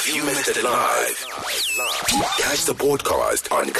You missed it live. Catch the podcast on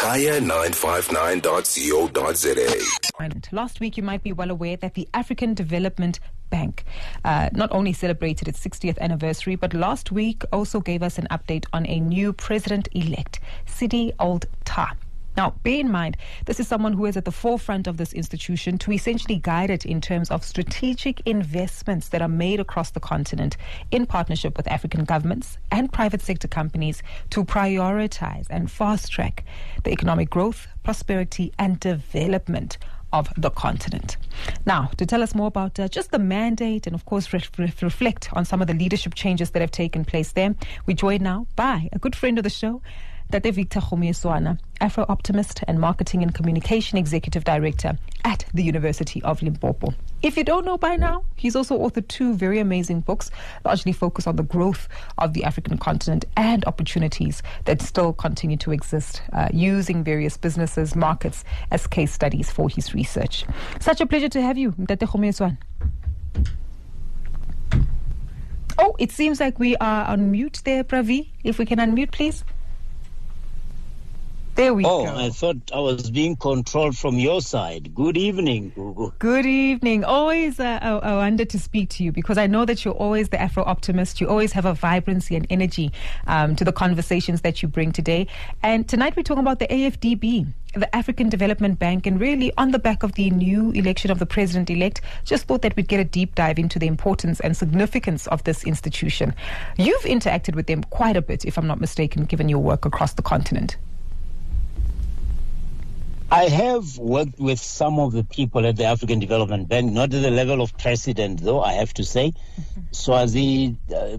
kaya959.co.za. Last week, you might be well aware that the African Development Bank not only celebrated its 60th anniversary, but last week also gave us an update on a new president-elect, Sidi Ould Tah. Now, bear in mind, this is someone who is at the forefront of this institution to essentially guide it in terms of strategic investments that are made across the continent in partnership with African governments and private sector companies to prioritize and fast-track the economic growth, prosperity, and development of the continent. Now, to tell us more about just the mandate and, of course, reflect on some of the leadership changes that have taken place there, we're joined now by a good friend of the show, Tate Victor Kgomoeswana, Afro-Optimist and Marketing and Communication Executive Director at the University of Limpopo. If you don't know by now, he's also authored two very amazing books, largely focused on the growth of the African continent and opportunities that still continue to exist, using various businesses, markets as case studies for his research. Such a pleasure to have you, Tate Kgomoeswana. Oh, it seems like we are on mute there, Pravi. If we can unmute, please. There we go. I thought I was being controlled from your side. Good evening, Gugu. Good evening. Always a wonder to speak to you because I know that you're always the Afro-Optimist. You always have a vibrancy and energy to the conversations that you bring today. And tonight we're talking about the AFDB, the African Development Bank, and really on the back of the new election of the president-elect, just thought that we'd get a deep dive into the importance and significance of this institution. You've interacted with them quite a bit, if I'm not mistaken, given your work across the continent. I have worked with some of the people at the African Development Bank, not at the level of president, though, I have to say. Swazi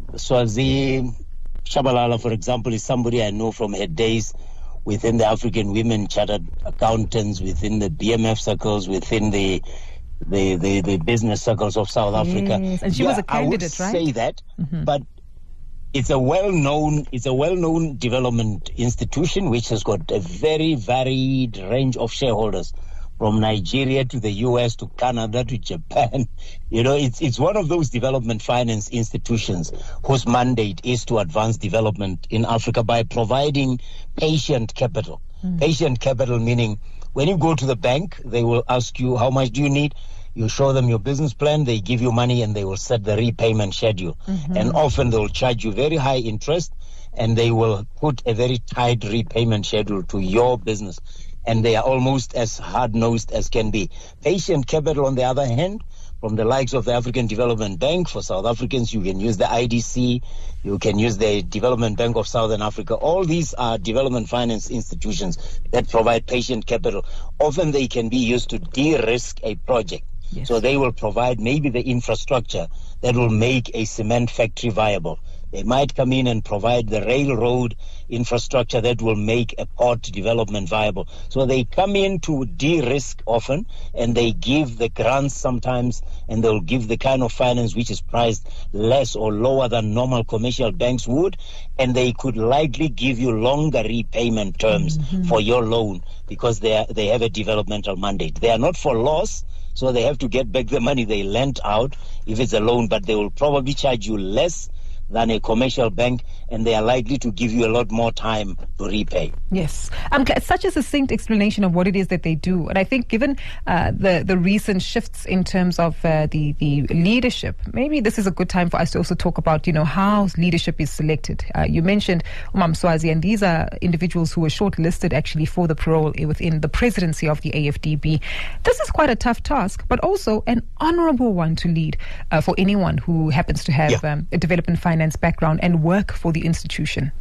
Shabalala, for example, is somebody I know from her days within the African Women Chartered Accountants, within the BMF circles, within the business circles of South Africa. Yes, and she was a candidate, right? I would say that, but it's a well-known development institution which has got a very varied range of shareholders, from Nigeria to the US to Canada to Japan. You know, it's one of those development finance institutions whose mandate is to advance development in Africa by providing patient capital. Patient capital meaning when you go to the bank, they will ask you, how much do you need? You show them your business plan, they give you money, and they will set the repayment schedule. And often they will charge you very high interest, and they will put a very tight repayment schedule to your business. And they are almost as hard-nosed as can be. Patient capital, on the other hand, from the likes of the African Development Bank, for South Africans, you can use the IDC, you can use the Development Bank of Southern Africa. All these are development finance institutions that provide patient capital. Often they can be used to de-risk a project. Yes. So they will provide maybe the infrastructure that will make a cement factory viable. They might come in and provide the railroad infrastructure that will make a port development viable. So they come in to de-risk often, and they give the grants sometimes, and they'll give the kind of finance which is priced less or lower than normal commercial banks would, and they could likely give you longer repayment terms for your loan because they have a developmental mandate. They are not for loss, so they have to get back the money they lent out if it's a loan, but they will probably charge you less than a commercial bank, and they are likely to give you a lot more time to repay. Yes. Such a succinct explanation of what it is that they do. And I think given the recent shifts in terms of the leadership, maybe this is a good time for us to also talk about, how leadership is selected. You mentioned Umam Swazi, and these are individuals who were shortlisted actually for the parole within the presidency of the AFDB. This is quite a tough task, but also an honorable one to lead for anyone who happens to have a development finance background and work for the institution.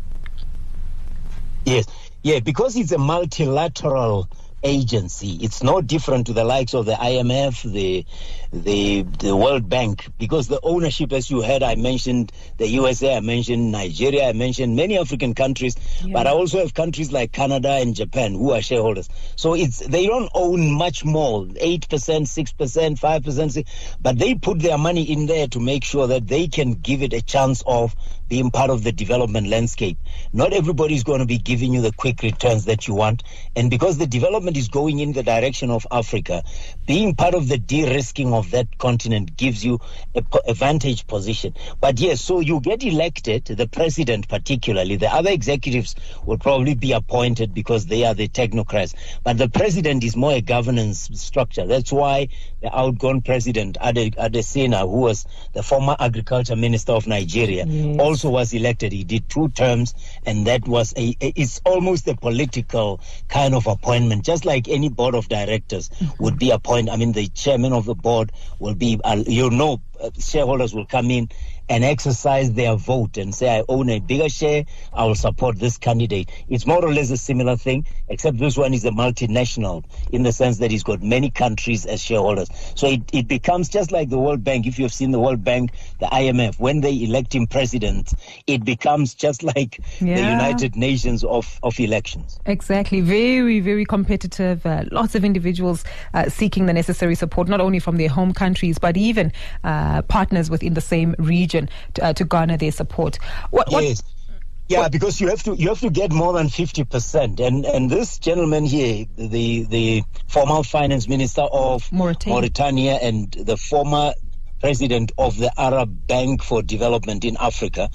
Yes, because it's a multilateral agency. It's no different to the likes of the IMF, the World Bank, because the ownership, as you heard, I mentioned the USA, I mentioned Nigeria, I mentioned many African countries, but I also have countries like Canada and Japan who are shareholders. So they don't own much more, 8%, 6%, 5%, but they put their money in there to make sure that they can give it a chance of being part of the development landscape. Not everybody is going to be giving you the quick returns that you want. And because the development is going in the direction of Africa, being part of the de-risking of that continent gives you a vantage position. But yes, so you get elected, the president particularly. The other executives will probably be appointed because they are the technocrats. But the president is more a governance structure. That's why the outgone president, Adesina, who was the former agriculture minister of Nigeria, also was elected. He did 2 terms, and that was it's almost a political kind of appointment, just like any board of directors would be appointed. I mean, the chairman of the board will be, shareholders will come in and exercise their vote and say, I own a bigger share, I will support this candidate. It's more or less a similar thing, except this one is a multinational in the sense that he's got many countries as shareholders. So it becomes just like the World Bank. If you've seen the World Bank, the IMF, when they elect him president, it becomes just like the United Nations of elections. Exactly. Very, very competitive. Lots of individuals seeking the necessary support, not only from their home countries, but even partners within the same region to garner their support. Yes. Yeah, because you have to get more than 50%. And this gentleman here, the former finance minister of Mauritania and the former president of the Arab Bank for Development in Africa,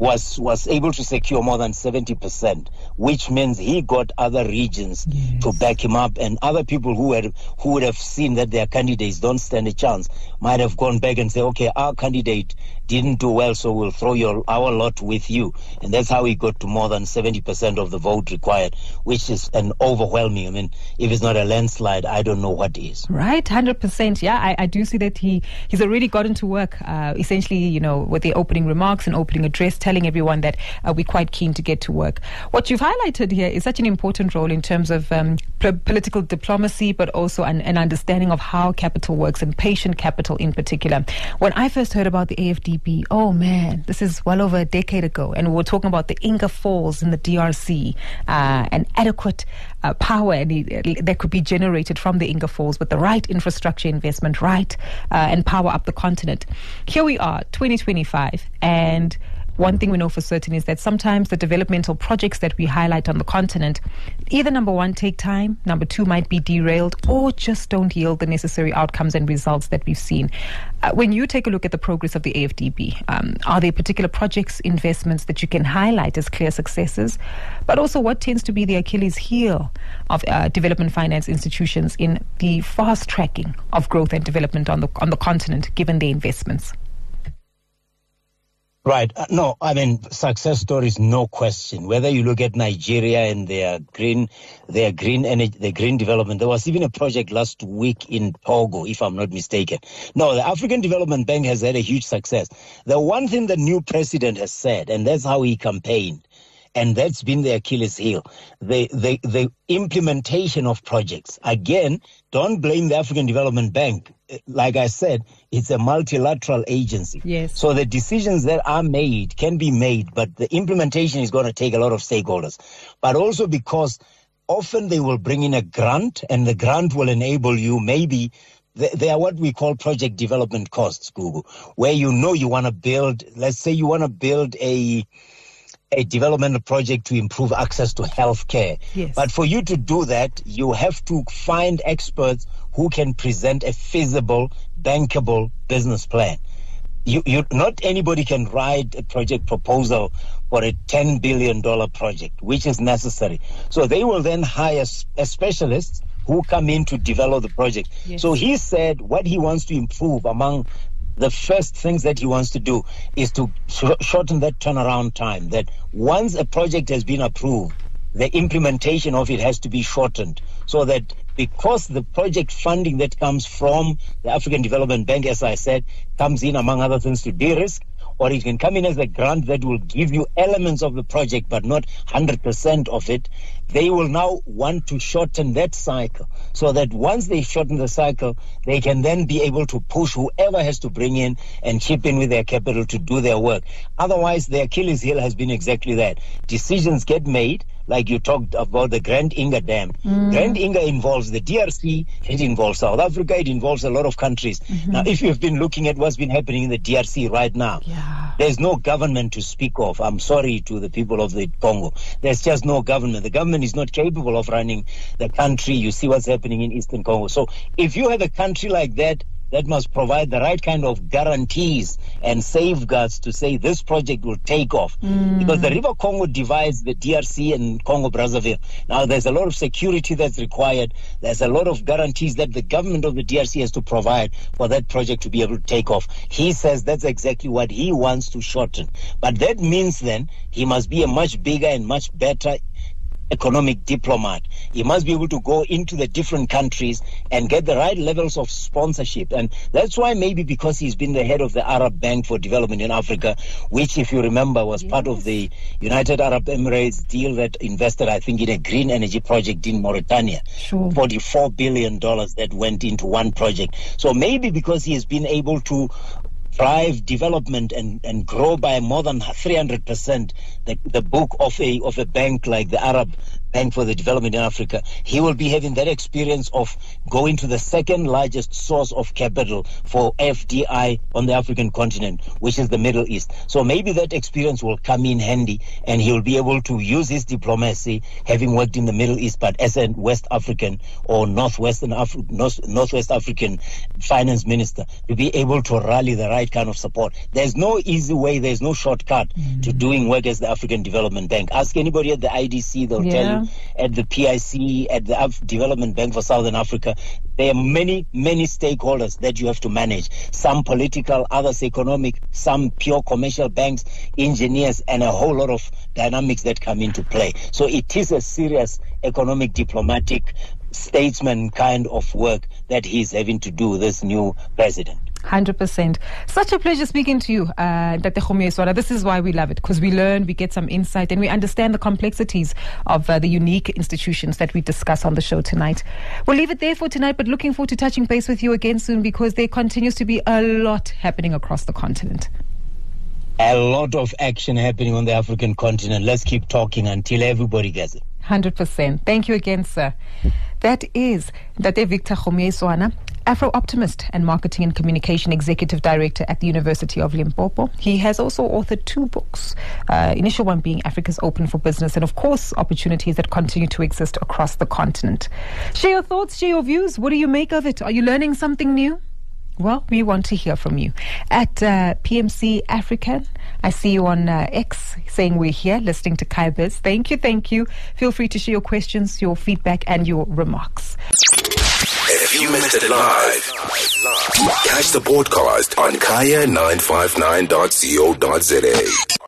was able to secure more than 70%, which means he got other regions to back him up, and other people who would have seen that their candidates don't stand a chance might have gone back and say, okay, our candidate didn't do well, so we'll throw our lot with you. And that's how he got to more than 70% of the vote required, which is an overwhelming. I mean, if it's not a landslide, I don't know what is. Right, 100%. Yeah, I do see that he's already gotten to work, essentially, with the opening remarks and opening address, telling everyone that we're quite keen to get to work. What you've highlighted here is such an important role in terms of political diplomacy, but also an understanding of how capital works, and patient capital in particular. When I first heard about the AFDB, oh man, this is well over a decade ago, and we were talking about the Inga Falls in the DRC, and adequate power that could be generated from the Inga Falls with the right infrastructure investment, and power up the continent. Here we are, 2025, and one thing we know for certain is that sometimes the developmental projects that we highlight on the continent either, number one, take time, number two, might be derailed, or just don't yield the necessary outcomes and results that we've seen. When you take a look at the progress of the AFDB, are there particular projects, investments that you can highlight as clear successes? But also, what tends to be the Achilles heel of development finance institutions in the fast tracking of growth and development on the continent, given their investments? Right. No, I mean, success stories, no question. Whether you look at Nigeria and their green energy, their green development. There was even a project last week in Togo, if I'm not mistaken. No, the African Development Bank has had a huge success. The one thing the new president has said, and that's how he campaigned, and that's been the Achilles heel, the implementation of projects. Again, don't blame the African Development Bank. Like I said, it's a multilateral agency. Yes. So the decisions that are made can be made, but the implementation is going to take a lot of stakeholders. But also because often they will bring in a grant, and the grant will enable you maybe. They are what we call project development costs, Google, where you want to build, let's say you want to build a development project to improve access to healthcare. Yes. But for you to do that, you have to find experts who can present a feasible, bankable business plan. You not anybody can write a project proposal for a $10 billion project, which is necessary. So they will then hire specialists who come in to develop the project. Yes. So he said what he wants to improve, among the first things that he wants to do, is to shorten that turnaround time, that once a project has been approved, the implementation of it has to be shortened, so that because the project funding that comes from the African Development Bank, as I said, comes in, among other things, to de-risk, or it can come in as a grant that will give you elements of the project but not 100% of it. They will now want to shorten that cycle, so that once they shorten the cycle, they can then be able to push whoever has to bring in and chip in with their capital to do their work. Otherwise, the Achilles heel has been exactly that. Decisions get made, like you talked about the Grand Inga Dam. Grand Inga involves the DRC, it involves South Africa, it involves a lot of countries. Now, if you've been looking at what's been happening in the DRC right now, there's no government to speak of. I'm sorry to the people of the Congo. There's just no government. The government is not capable of running the country. You see what's happening in Eastern Congo. So if you have a country like that, that must provide the right kind of guarantees and safeguards to say this project will take off. Because the River Congo divides the DRC and Congo-Brazzaville. Now, there's a lot of security that's required. There's a lot of guarantees that the government of the DRC has to provide for that project to be able to take off. He says that's exactly what he wants to shorten. But that means then he must be a much bigger and much better economic diplomat. He must be able to go into the different countries and get the right levels of sponsorship. And that's why maybe because he's been the head of the Arab Bank for Development in Africa, which, if you remember, was part of the United Arab Emirates deal that invested, I think, in a green energy project in Mauritania. $44 billion that went into one project. So maybe because he has been able to drive development and grow by more than 300%, the book of a bank like the Arab Bank for the Development in Africa, he will be having that experience of going to the second largest source of capital for FDI on the African continent, which is the Middle East. So maybe that experience will come in handy and he will be able to use his diplomacy, having worked in the Middle East, but as a West African or Northwest African finance minister, to be able to rally the right kind of support. There's no easy way, there's no shortcut to doing work as the African Development Bank. Ask anybody at the IDC, they'll tell you, at the PIC, at the Development Bank for Southern Africa, there are many stakeholders that you have to manage. Some political, others economic, some pure commercial banks, engineers, and a whole lot of dynamics that come into play. So it is a serious economic, diplomatic, statesman kind of work that he's having to do, this new president. 100%. Such a pleasure speaking to you, Dr. Kgomoeswana. This is why we love it, because we learn, we get some insight, and we understand the complexities of the unique institutions that we discuss on the show tonight. We'll leave it there for tonight, but looking forward to touching base with you again soon, because there continues to be a lot happening across the continent. A lot of action happening on the African continent. Let's keep talking until everybody gets it. 100%. Thank you again, sir. That is Dr. Victor Kgomoeswana, Afro-optimist and Marketing and Communication Executive Director at the University of Limpopo. He has also authored 2 books, initial one being Africa's Open for Business, and of course, opportunities that continue to exist across the continent. Share your thoughts, share your views. What do you make of it? Are you learning something new? Well, we want to hear from you. At PMC African, I see you on X saying we're here listening to Kai Biz. Thank you. Feel free to share your questions, your feedback, and your remarks. If you missed it live, catch the podcast on kaya959.co.za.